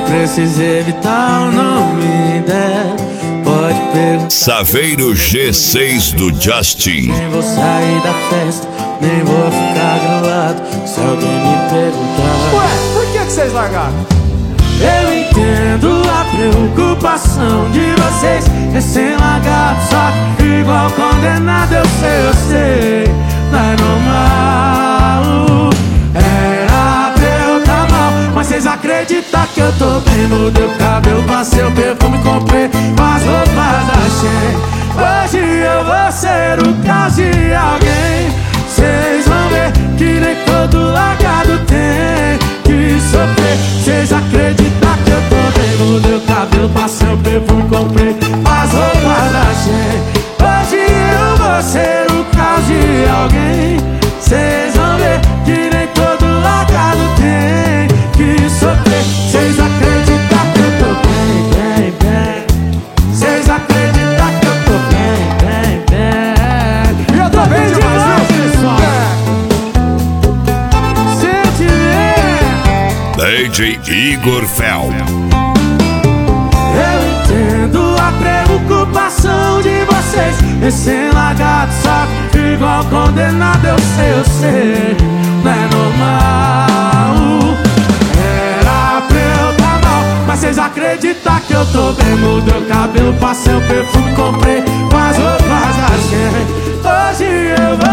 precisa evitar o nome dela. Pode perguntar. Saveiro G6 do Justin. Nem vou sair da festa, nem vou ficar grilado se alguém me perguntar. Ué, por que vocês largaram? Eu entendo a preocupação de vocês, recém-largados, só que igual condenado. Eu sei, não é normal. Era pra eu tá mal, mas vocês acreditam que eu tô bem? Mudei o cabelo, passei o perfume, comprei as roupas da Shein. Hoje eu vou ser o caso de alguém. Vocês vão ver que nem todo largado tem que sofrer. Vocês acreditam que eu tô bem? Mudei o cabelo, passei o perfume, comprei as roupas da Shein. Hoje eu vou ser o caso de alguém. Vocês vão ver que nem todo largado tem que sofrer. Vocês acreditam que eu tô bem, bem, bem. Vocês acreditam que eu tô bem, bem, bem. E eu tô bem demais, pessoal. DJ Igor Fel. Eu entendo a preocupação de vocês, recém-largados, só que igual condenado. Eu sei, não é normal. Era pra eu tá mal, mas vocês acreditam que eu tô bem? Mudei o cabelo, passei o perfume, comprei as roupas da Shein. Hoje eu vou